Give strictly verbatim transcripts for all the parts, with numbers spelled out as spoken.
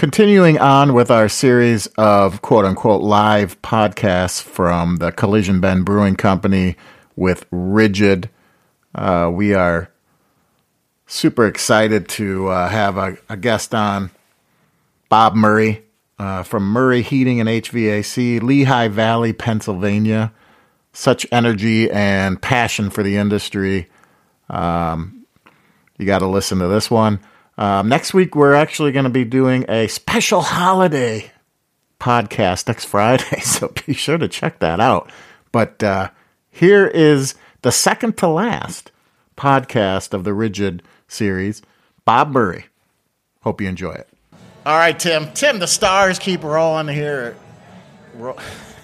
Continuing on with our series of quote-unquote live podcasts from the Collision Bend Brewing Company with Rigid. Uh, we are super excited to uh, have a, a guest on, Bob Murray uh, from Murray Heating and H V A C, Lehigh Valley, Pennsylvania. Such energy and passion for the industry. Um, you got to listen to this one. Um, next week, we're actually going to be doing a special holiday podcast next Friday, so be sure to check that out. But uh, here is the second to last podcast of the Rigid series, Bob Murray. Hope you enjoy it. All right, Tim. Tim, the stars keep rolling here. Ro-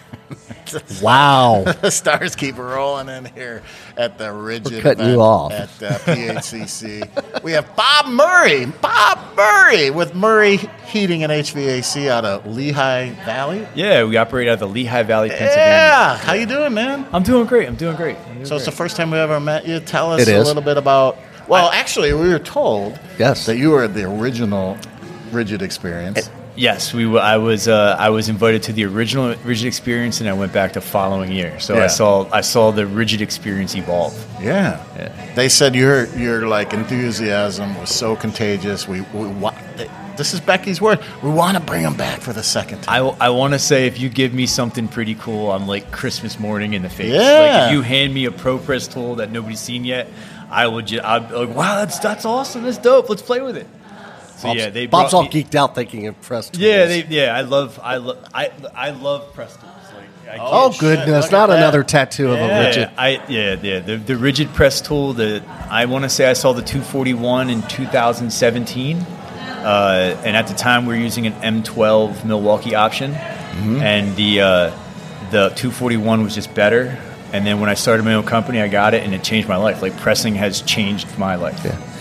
Wow. The stars keep rolling in here at the Rigid We're cutting event you off. at uh, P H C C. We have Bob Murray, Bob Murray with Murray Heating and H V A C out of Lehigh Valley. Yeah, we operate out of the Lehigh Valley, Pennsylvania. Yeah, how you doing, man? I'm doing great. I'm doing great. I'm doing So it's the great. first time we ever met you. Tell us It a is. little bit about. Well, actually, we were told Yes. that you were the original Rigid experience. Yes, we. w- I was. Uh, I was invited to the original Rigid experience, and I went back the following year. So Yeah. I saw. I saw the Rigid experience evolve. Yeah. Yeah. They said your your like enthusiasm was so contagious. We, we wa- this is Becky's word. We want to bring them back for the second time. I, I want to say if you give me something pretty cool, I'm like Christmas morning in the face. Yeah. Like if you hand me a ProPress tool that nobody's seen yet, I would just. I'm like, wow, that's that's awesome. That's dope. Let's play with it. So Bob's, yeah, they Bob's brought all me- geeked out thinking of press tools. Yeah, they, yeah. I love. I love. I I love press tools. Like, I Oh, shit, goodness. look Not at that. another tattoo of a Yeah. Rigid. Yeah, I yeah yeah the the Rigid press tool. The I want to say I saw the two forty-one in two thousand seventeen, uh, and at the time we were using an M twelve Milwaukee option, Mm-hmm. and the uh, the two forty-one was just better. And then when I started my own company, I got it, and it changed my life. Like pressing has changed my life.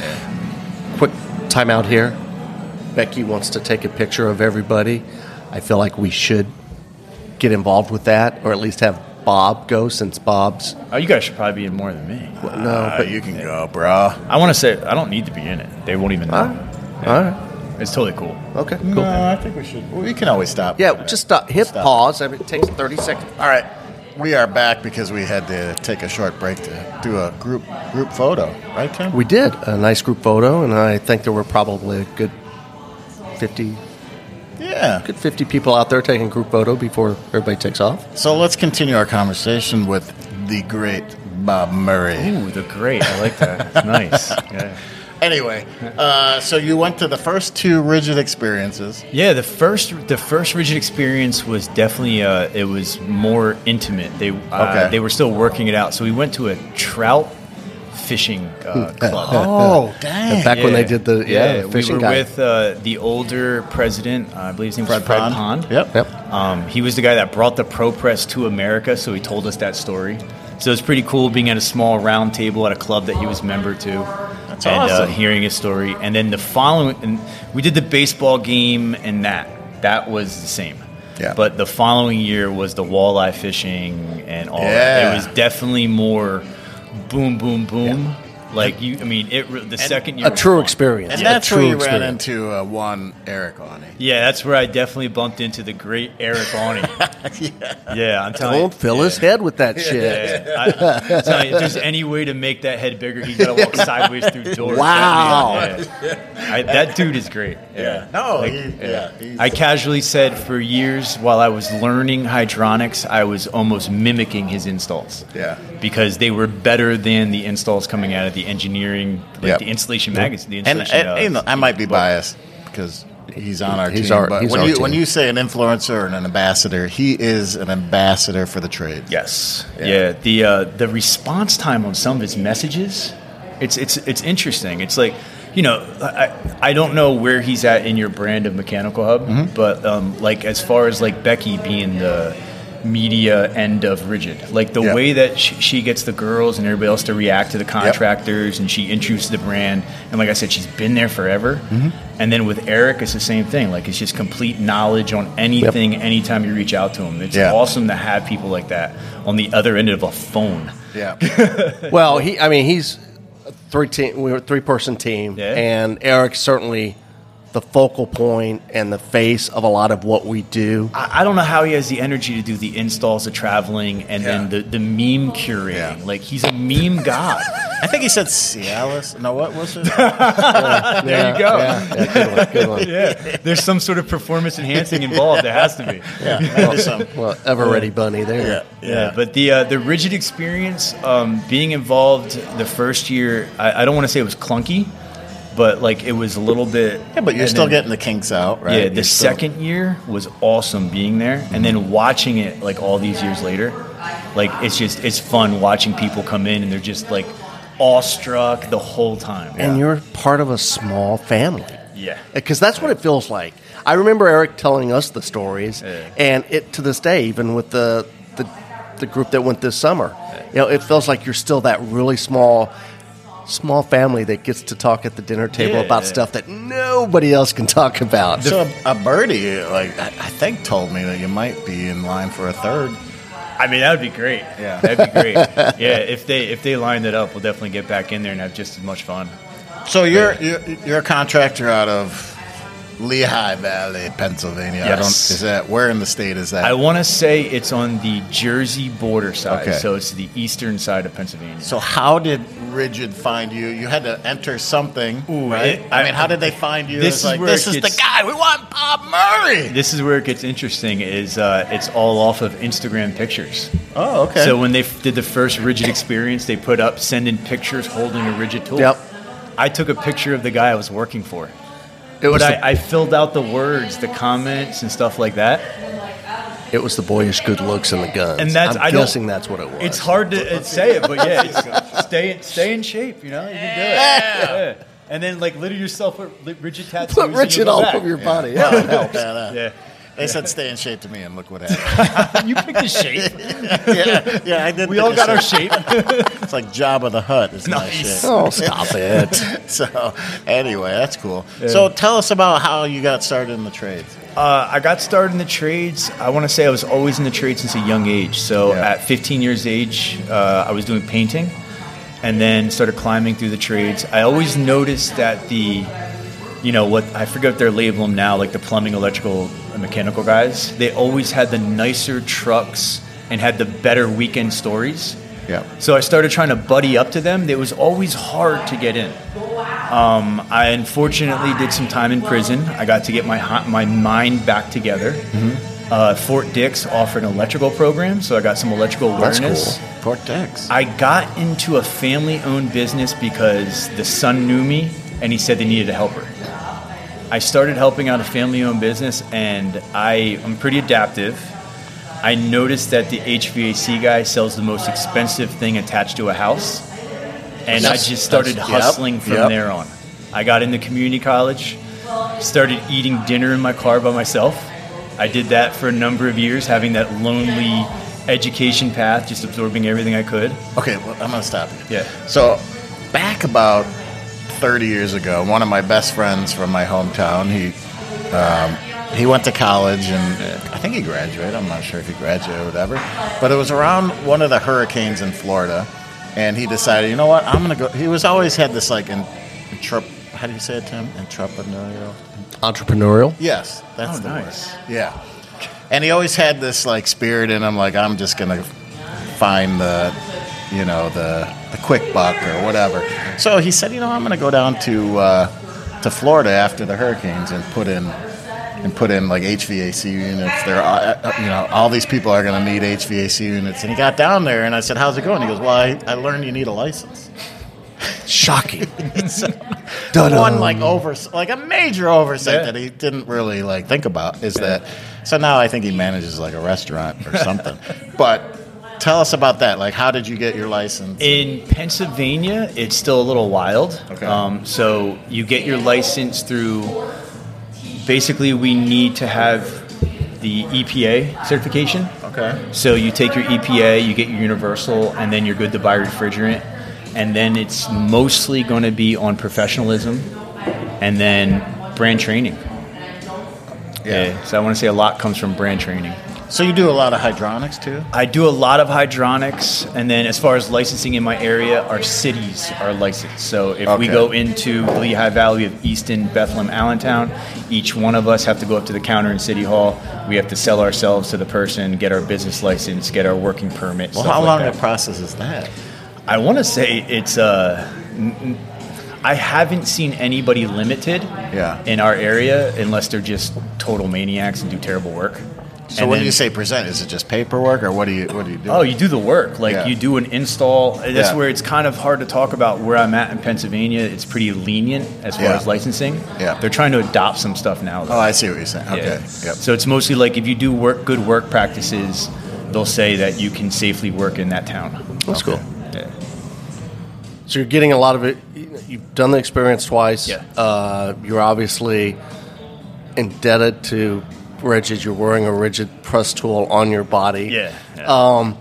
Yeah. Quick timeout here. Becky wants to take a picture of everybody. I feel like we should get involved with that, or at least have Bob go, since Bob's. Oh, you guys should probably be in more than me. No, Uh, but you can go, bro. I want to say I don't need to be in it. They won't even know. All right. All right. It's totally cool. Okay, cool. No, I think we should. We can always stop. Yeah, just stop. Hit Stop. pause. I mean, it takes thirty seconds. All right. We are back because we had to take a short break to do a group group photo, right, Tim? We did a nice group photo, and I think there were probably a good fifty, Yeah. good fifty people out there taking group photo before everybody takes off. So let's continue our conversation with the great Bob Murray. Ooh, they're great. I like that. It's nice. Yeah. Anyway, uh, so you went to the first two Rigid experiences. Yeah, the first the first Rigid experience was definitely uh, it was more intimate. They uh, Okay. they were still working it out. So we went to a trout fishing uh, club. Oh, dang. Back when they did the yeah, the fishing we were guy. with uh, the older president. Uh, I believe his name was Fred Fred Pond. Pond. Yep. Yep. Um, he was the guy that brought the ProPress to America, so he told us that story. So it was pretty cool being at a small round table at a club that he was member to. That's and, awesome. Uh, hearing his story. And then the following, and we did the baseball game and that. That was the same. Yeah. But the following year was the walleye fishing and all Yeah. that. It was definitely more boom, boom, boom. Like, you, I mean, it. re- the second year a was true fun. experience. And A that's true where you experience. ran into uh, one Eric Awney. Yeah, that's where I definitely bumped into the great Eric Awney. yeah. yeah, I'm telling you. Don't fill his head with that shit. Yeah, I, I'm telling you, if there's any way to make that head bigger, he's got to walk sideways through doors. Wow. Yeah. I, that dude is great. Yeah. No, Like, he, yeah. he's- I casually said for years while I was learning hydronics, I was almost mimicking his installs. Yeah. Because they were better than the installs coming out of the engineering, like Yep. the installation magazine. The and, installation, and, uh, you know, I might be book. biased because he's on our He's team. our- but he's when our you team. when you say an influencer or an ambassador, he is an ambassador for the trade. Yes. Yeah. Yeah. The uh, the response time on some of his messages, it's it's it's interesting. It's like, you know, I I don't know where he's at in your brand of Mechanical Hub, Mm-hmm. but um, like as far as like Becky being the media end of Rigid, like the Yeah. way that she, she gets the girls and everybody else to react to the contractors, and she introduces the brand, and like I said, she's been there forever. Mm-hmm. And then with Eric, it's the same thing. Like it's just complete knowledge on anything, anytime you reach out to him. It's Yeah. awesome to have people like that on the other end of a phone. Yeah. Well, he. I mean, he's a three team. We were a three person team, Yeah. and Eric certainly the focal point and the face of a lot of what we do. I, I don't know how he has the energy to do the installs, the traveling, and Yeah. then the, the meme curating. Yeah. Like, he's a meme god. I think he said Cialis. No, what was it? There you go. Yeah, yeah, good one, good one. Yeah, there's some sort of performance enhancing involved. There has to be. Yeah, maybe some. Well, ever ready bunny there. Yeah, Yeah, but the uh, the rigid experience, um, being involved the first year, I, I don't want to say it was clunky, but like it was a little bit. Yeah, but you're and still then- getting the kinks out, right? Yeah, the You're still- second year was awesome being there, and then watching it like all these years later, like it's just it's fun watching people come in and they're just like awestruck the whole time. And you're part of a small family. Yeah. Because that's what it feels like. I remember Eric telling us the stories, Yeah. and it to this day, even with the, the the group that went this summer, you know, it feels like you're still that really small small family that gets to talk at the dinner table Yeah. about stuff that nobody else can talk about. So a, a birdie, like I, I think, told me that you might be in line for a third. I mean, that would be great. Yeah. That'd be great. Yeah, if they if they lined it up, we'll definitely get back in there and have just as much fun. So you're you're, you're a contractor out of Lehigh Valley, Pennsylvania. I don't. Yes. Is that where in the state is that? I want to say it's on the Jersey border side, Okay. so it's the eastern side of Pennsylvania. So how did Rigid find you? You had to enter something, Ooh, right? it- I mean, how did they find you? This It's is like where this it is gets- the guy. We want Bob Murray. This is where it gets interesting. Is uh, it's all off of Instagram pictures. Oh, okay. So when they f- did the first Rigid experience, they put up send in pictures holding a Rigid tool. Yep. I took a picture of the guy I was working for. It was But the, I, I filled out the words, the comments, and stuff like that. it was the boyish good looks and the guns. And that's- I'm I don't- guessing that's what it was. It's hard to uh, say it, but yeah, it's, stay stay in shape. You know, you can do it. Yeah. And then like litter yourself with li- rigid tattoos. Put in Richard your all back. over your body. Yeah, Yeah. it helps. Yeah, that- Yeah. They said stay in shape to me, and look what happened. You picked the shape. yeah, yeah, I did. We pick all a got our shape. shape. It's like Jabba the Hutt. Is my Nice. shape. Oh, stop it. So anyway, that's cool. So tell us about how you got started in the trades. Uh, I got started in the trades. I want to say I was always in the trades since a young age. So Yeah. at fifteen years age, uh, I was doing painting, and then started climbing through the trades. I always noticed that the, you know, what I forget what they're labeling them now, like the plumbing, electrical, and mechanical guys. They always had the nicer trucks and had the better weekend stories. Yeah. So I started trying to buddy up to them. It was always hard to get in. Um, I unfortunately did some time in prison. I got to get my hi- my mind back together. Mm-hmm. Uh, Fort Dix offered an electrical program, so I got some electrical That's awareness. cool. Fort Dix. I got into a family-owned business because the son knew me, and he said they needed a helper. I started helping out a family-owned business, and I am pretty adaptive. I noticed that the H V A C guy sells the most expensive thing attached to a house, and That's- I just started that's- yep, hustling from yep. there on. I got into community college, started eating dinner in my car by myself. I did that for a number of years, having that lonely education path, just absorbing everything I could. Okay, well, I'm gonna stop you. Yeah. So back about thirty years ago, one of my best friends from my hometown, he um, he went to college, and I think he graduated. I'm not sure if he graduated or whatever, but it was around one of the hurricanes in Florida, and he decided, you know what, I'm gonna go. He was always had this like in, intrep, how do you say it, Tim? Entrepreneurial. Entrepreneurial. Yes, that's Oh, the nice. word. Yeah, and he always had this like spirit in him, like I'm just gonna find the, you know, the the quick buck or whatever. So he said, you know, I'm gonna go down to uh, to Florida after the hurricanes and put in and put in like H V A C units. There, are, uh, you know, all these people are gonna need H V A C units. And he got down there, and I said, how's it going? He goes, well, I, I learned you need a license. Shocking. So, Dun-dun. one like over like a major oversight Yeah. that he didn't really like think about is that so now I think he manages like a restaurant or something. But tell us about that. Like, how did you get your license? In Pennsylvania, it's still a little wild. Okay. Um, so you get your license through, basically we need to have the E P A certification. Okay. So you take your E P A, you get your universal, and then you're good to buy refrigerant. And then it's mostly going to be on professionalism and then brand training. Yeah. So I want to say a lot comes from brand training. So you do a lot of hydronics too? I do a lot of hydronics, and then as far as licensing in my area, our cities are licensed. So if we Okay. go into Lehigh Valley, we have Easton, Bethlehem, Allentown. Each one of us have to go up to the counter in City Hall. We have to sell ourselves to the person, get our business license, get our working permit. Well, stuff how like long that. a process is that? I want to say it's uh, n- n- I haven't seen anybody limited Yeah. in our area unless they're just total maniacs and do terrible work. So And what then- do you say present? Is it just paperwork, or what do you what do you do? Oh, you do the work. Like Yeah. you do an install. That's Yeah. where it's kind of hard to talk about where I'm at in Pennsylvania. It's pretty lenient as far Yeah. as licensing. Yeah. They're trying to adopt some stuff now. though. Oh, I see what you're saying. Yeah. Okay. Yep. So it's mostly like if you do work, good work practices, they'll say that you can safely work in that town. That's Okay. cool. Yeah. So you're getting a lot of it. You've done the experience twice. Yeah. Uh, you're obviously indebted to Rigid. You're wearing a Rigid press tool on your body. Yeah. yeah. Um,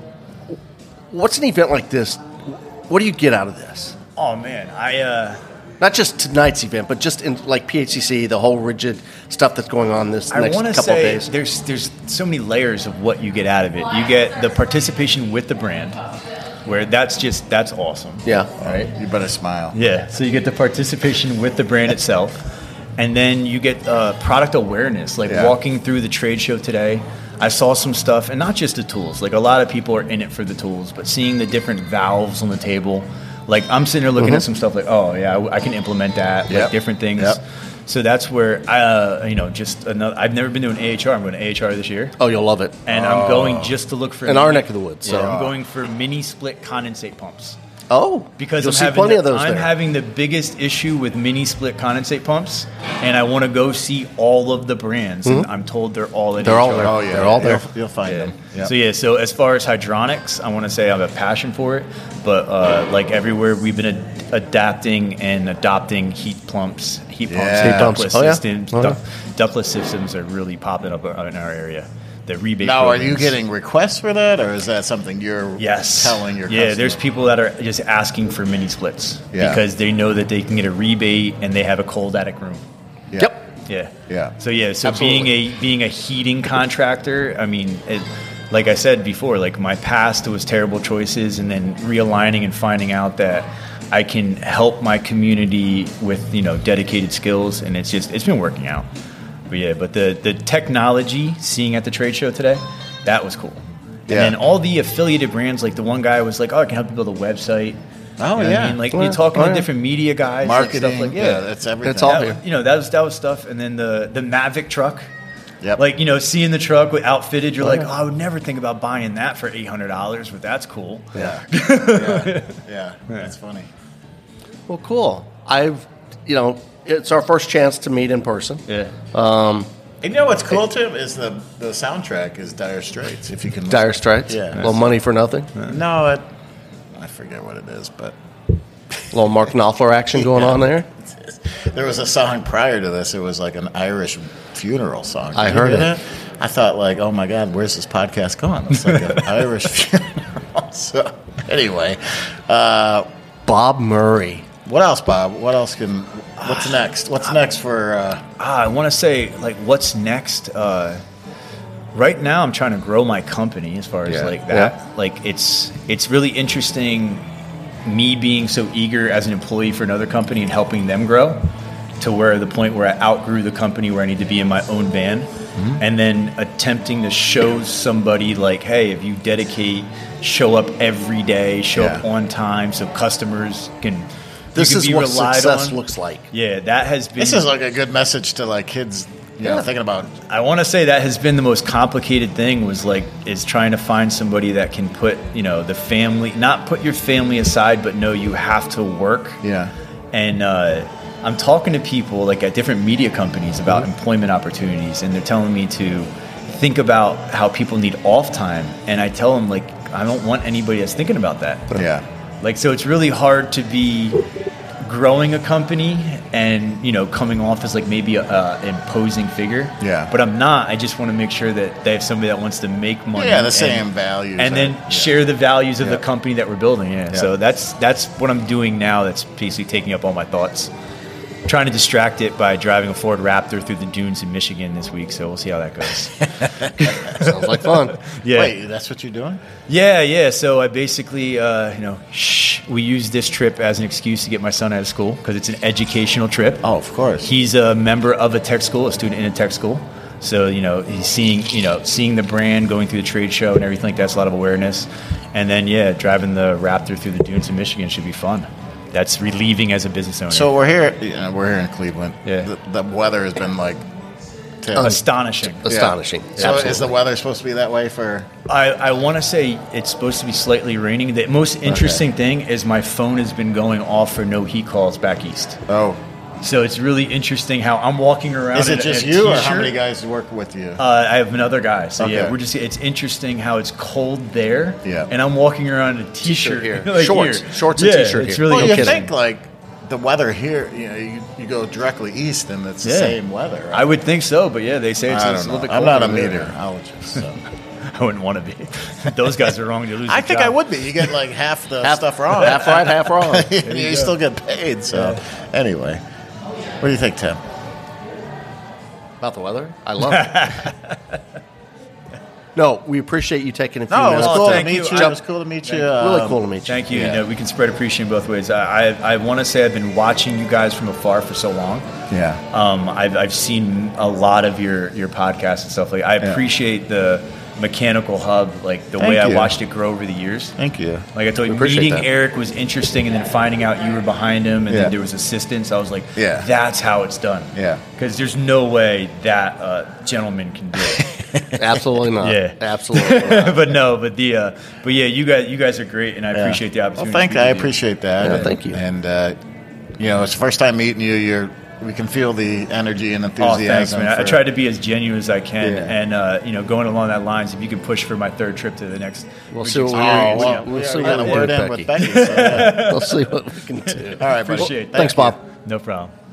what's an event like this? What do you get out of this? oh man, I. Uh, Not just tonight's event, but just in like P H C C, the whole Rigid stuff that's going on this I next want couple to of say days. there's there's so many layers of what you get out of it. You get the participation with the brand, where that's just that's awesome. Yeah. All right. You better smile. Yeah. So you get the participation with the brand itself, and then you get uh, product awareness. Like Yeah. walking through the trade show today, I saw some stuff, and not just the tools. Like a lot of people are in it for the tools, but seeing the different valves on the table. Like I'm sitting there looking Mm-hmm. at some stuff like, oh yeah, I, I can implement that. Yep. Like different things. Yep. So that's where uh, you know, just another. I've never been to an A H R. I'm going to A H R this year, Oh, you'll love it. and I'm going just to look for In our neck of the woods, Yeah, so- I'm going for mini split condensate pumps. Oh, Because you'll I'm see having plenty the, of those I'm there. having the biggest issue with mini split condensate pumps, and I want to go see all of the brands. And I'm told they're all in They're all H R. there. Oh yeah. They're all there. You'll, you'll find Yeah. them. Yep. So yeah, so as far as hydronics, I want to say I have a passion for it, but uh, like everywhere, we've been ad- adapting and adopting heat pumps, heat pumps, Yeah. and Heat pumps. ductless Oh, yeah. systems. Oh, yeah. duct- ductless systems are really popping up in our area. The rebate. Now, are you programs. getting requests for that, or is that something you're Yes. telling your Yeah, customer? there's people that are just asking for mini splits Yeah. because they know that they can get a rebate and they have a cold attic room. Yeah. Yep. Yeah. Yeah. So yeah, so Absolutely. being a being a heating contractor, I mean, it, like I said before, like my past was terrible choices, and then realigning and finding out that I can help my community with, you know, dedicated skills, and it's just it's been working out. But yeah, but the the technology seeing at the trade show today, that was cool. And Yeah. then all the affiliated brands, like the one guy was like, "Oh, I can help you build a website." Oh, You know what I yeah. mean? Like Oh, you're talking yeah. to different media guys, like, Marketing. stuff like yeah. yeah, that's everything. It's all that, here. you know, that was that was stuff, and then the the Mavic truck. Yep. Like, you know, seeing the truck with outfitted, you're Oh, like, yeah. oh, I would never think about buying that for eight hundred dollars, but that's cool. Yeah. yeah. Yeah. That's funny. Well, cool. I've, you know, it's our first chance to meet in person. Yeah. Um, And you know what's cool too is the the soundtrack is Dire Straits. If you can, Dire Straits. Yeah. A little money for nothing. A No, it, I forget what it is, but little Mark Knopfler action going Yeah. on there. there was a song prior to this. It was like an Irish funeral song. I Did you heard hear it. that? I thought like, oh my God, where's this podcast going? It's like an Irish funeral. So anyway, uh, Bob Murray. what else, Bob? What else can? What's next? What's next for? Uh, Ah, I want to say, like, what's next? Uh, right now, I'm trying to grow my company as far as Yeah. like that. Like, it's it's really interesting me being so eager as an employee for another company and helping them grow to where the point where I outgrew the company where I need to be in my own van, Mm-hmm. and then attempting to show somebody like, hey, if you dedicate, show up every day, show up Yeah. on time, so customers can. This you can is be what relied success on. looks like. Yeah, that has been. this is like a good message to like kids. You know, Yeah. thinking about. I want to say that has been the most complicated thing was like is trying to find somebody that can put, you know, the family, not put your family aside, but know you have to work. Yeah. And uh, I'm talking to people like at different media companies about Mm-hmm. employment opportunities, and they're telling me to think about how people need off time. And I tell them like, I don't want anybody that's thinking about that. Yeah. Like, so it's really hard to be growing a company and, you know, coming off as like maybe a, a imposing figure. Yeah. But I'm not. I just want to make sure that they have somebody that wants to make money. Yeah, the and- same values. And then Yeah. share the values of Yeah. the company that we're building. Yeah. Yeah. So that's that's what I'm doing now. That's basically taking up all my thoughts. trying to distract it by driving a Ford Raptor through the dunes in Michigan this week. So we'll see how that goes. Sounds like fun. Yeah. Wait, that's what you're doing? Yeah, yeah. So I basically, uh, you know, shh, we use this trip as an excuse to get my son out of school because it's an educational trip. Oh, of course. He's a member of a tech school, a student in a tech school. So, you know, he's seeing, you know, seeing the brand, going through the trade show and everything like that's a lot of awareness. And then, yeah, driving the Raptor through the dunes in Michigan should be fun. That's relieving as a business owner. So we're here. You know, we're here in Cleveland. Yeah. The, the weather has been like terrible. Astonishing. Astonishing. So Absolutely. is the weather supposed to be that way for? I, I want to say it's supposed to be slightly raining. The most interesting Okay. thing is my phone has been going off for no heat calls back east. Oh, So it's really interesting how I'm walking around. is in it a- just in a you, or how t-shirt. many guys work with you? Uh, I have another guy. So yeah, Okay. we're just. It's interesting how it's cold there. Yeah. And I'm walking around in a t-shirt here. like Shorts. here. Shorts and yeah, t-shirt It's here. really well, no you kidding. think like the weather here, you know, you, you go directly east and it's the Yeah. same weather. Right? I would think so, but yeah, they say it's, I it's don't a little know. bit I'm colder not a there. meteorologist, so I wouldn't want to be. Those guys are wrong to lose. I the think job. I would be. You get like half the Half- stuff wrong, half right, half wrong. you, you go. still get paid. So anyway, what do you think, Tim? About the weather? I love it. No, we appreciate you taking a few No, it was minutes. cool to thank meet you. you. I- It was cool to meet you. Really Um, cool to meet you. Thank you. Yeah. You know, we can spread appreciation both ways. I I, I want to say I've been watching you guys from afar for so long. Yeah. Um, I've I've seen a lot of your your podcasts and stuff like. I Yeah. appreciate the Mechanical Hub, like the Thank way I you. watched it grow over the years. Thank you. Like I told you, We appreciate meeting that. Eric was interesting, and then finding out you were behind him, and Yeah. then there was assistance. I was like, Yeah. that's how it's done. Yeah. Because there's no way that uh, gentleman can do it. Absolutely not. Yeah. Absolutely not. but no, but the uh, but yeah, you guys you guys are great, and I Yeah. appreciate the Well, opportunity. thank to you. speak I with you. appreciate that. Yeah, and, thank you. And uh, you know, it's the first time meeting you. You're we can feel the energy and Oh, enthusiasm. thanks, man. I for- try to be as genuine as I can, Yeah. and uh, you know, going along that lines, if you can push for my third trip to the next, We'll Ridge see what we- Oh, Experience, well, yeah. we'll we see we what got a we word do, in Becky. with Becky. So, yeah. We'll see what we can do. All right, buddy. appreciate it. Thanks, Thank you. Bob. No problem.